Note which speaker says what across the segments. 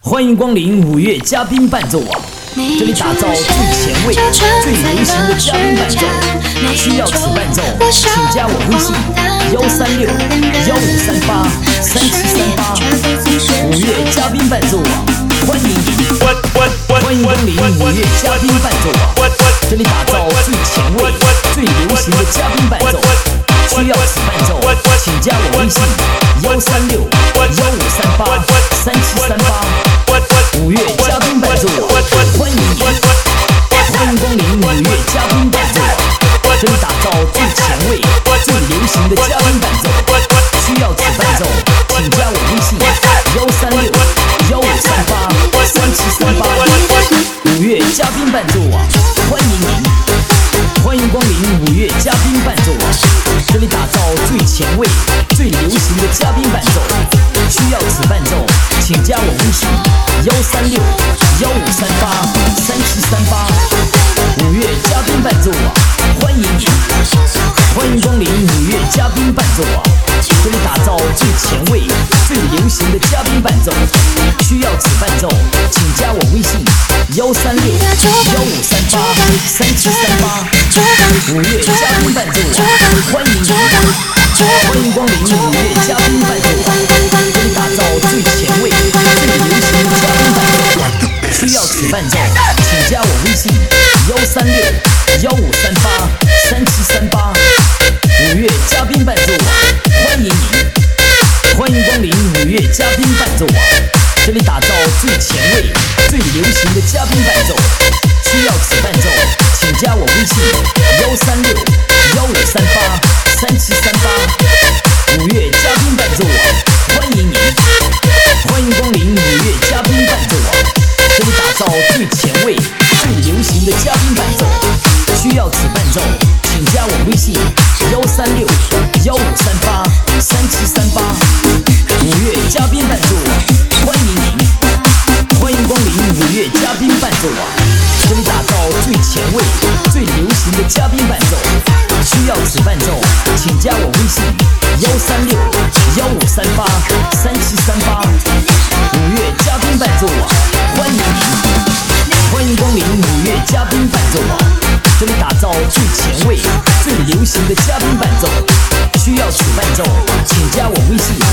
Speaker 1: 欢迎光临五月嘉宾伴奏网，这里打造最前卫、最流行的嘉宾伴奏。需要此伴奏，请加我微信136-1538-3738。五月嘉宾伴奏网，欢迎你！欢迎光临五月嘉宾伴奏网，这里打造最前卫、最流行的嘉宾伴奏。需要此伴奏，请加我微信136-1538-3738。五月嘉宾伴奏网，欢迎你！欢迎光临五月嘉宾伴奏网，这里打造最前卫、最流行的嘉宾伴奏。需要此伴奏，请加我微信136-1538-3738。五月嘉宾伴奏网，欢迎你！欢迎光临五月嘉宾伴奏网，这里打造最前卫、最流行的嘉宾伴奏。需要此伴奏，请加我微信136-1538-3738。五月嘉宾伴奏网，欢迎你！欢迎光临五月嘉宾伴奏网，这里打造最前卫、最流行的嘉宾伴奏。需要此伴奏，请加我微信136-1538-3738。五月嘉宾伴奏网，欢迎你！欢迎光临五月嘉宾伴奏网，这里打造最前卫、最流行的嘉宾伴奏。需要此伴奏，请加我微信136-1538-3738。五月嘉宾伴奏网，欢迎你！欢迎光临五月嘉宾伴奏网，这里打造最前卫、最流行的嘉宾伴奏。需要此伴奏，请加我微信136-1538-3738。五月嘉宾伴奏网，欢迎你！欢迎光临五月嘉宾伴奏网，这里打造最前卫、最流行的嘉宾伴奏。需要此伴奏，请加我微信136-1538-3738。五月嘉宾伴奏网，欢迎你！欢迎光临五月嘉宾伴奏网，这里打造最前卫、最流行的嘉宾伴奏。需要此伴奏，请加我微信136-1538-3738。五月嘉宾伴奏网，欢迎你！欢迎光临五月嘉宾伴奏网，这里打造最前卫、最流行的嘉宾伴奏。需要此伴奏，请加我微信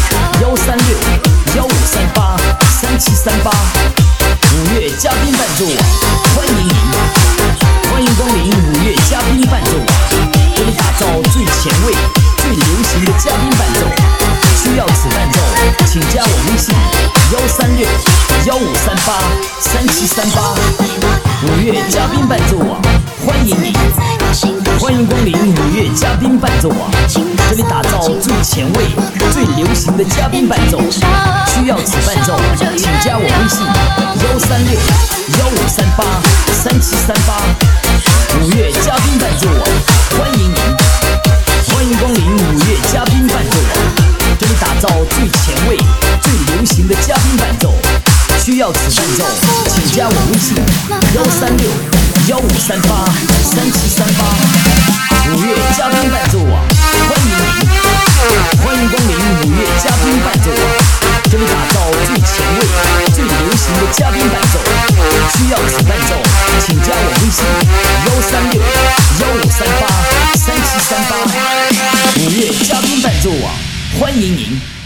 Speaker 1: 136-1538-3738。五月嘉宾伴奏网，欢迎你！欢迎光临五月嘉宾伴奏网，这里打造最前卫、最流行的嘉宾伴奏。需要此伴奏，请加我微信136-1538-3738。五月嘉宾伴奏网，欢迎你！欢迎光临五月嘉宾伴奏网，这里打造最前卫、最流行的嘉宾伴奏。需要此伴奏，请加我微信136-1538-3738。五月嘉宾伴奏网，欢迎你！欢迎光临五月嘉宾伴奏网，这里打造最前卫、最流行的嘉宾伴奏。需要此伴奏，请加我微信136-1538-3738。五月嘉宾伴奏网，欢迎你！欢迎光临五月嘉宾伴奏网，这里打造最前卫、最流行的嘉宾伴奏。需要此伴奏，请加我微信136-1538-3738。五月嘉宾伴奏网，欢迎您！